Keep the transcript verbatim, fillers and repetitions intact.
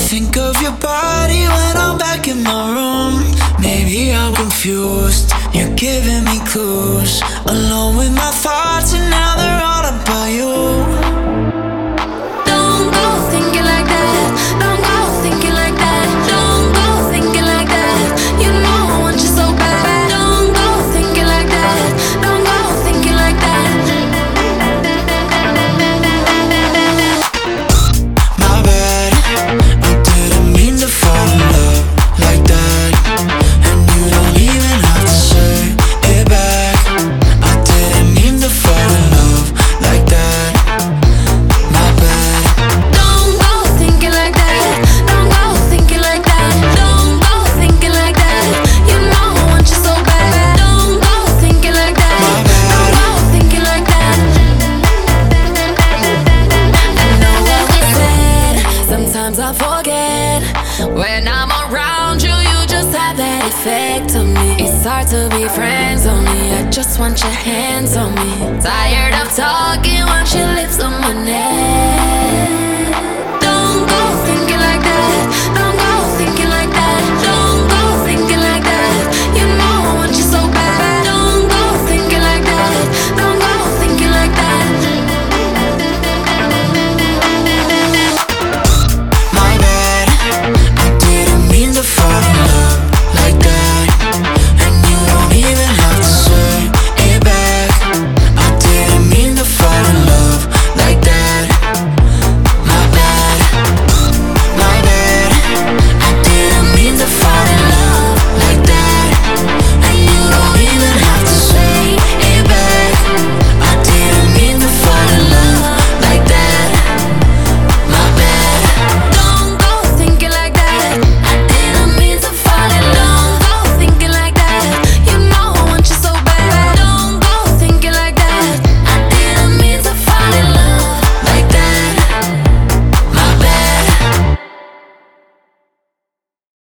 think of your body when I'm back in my room. Maybe I'm confused, you're giving me clues. Alone with my thoughts and now they're all about you. Don't go thinking like that. Don't go thinking like that. Don't go thinking like that. You know I want you so bad. Don't go thinking like that. Don't go thinking like that. My bad, I didn't mean to fall in love like that. And you don't even have to say it back. I didn't mean to fall in love like that. My bad. Don't go thinking like that. Don't go thinking like that. Don't go thinking like that. You know I want you so bad. Don't go thinking like that. Don't go thinking like that. I know what we said. Sometimes I forget. When I'm around you, you just have that effect on me. It's hard to be friends only. I just want your hands on me. Tired of talking, want your lips on my neck.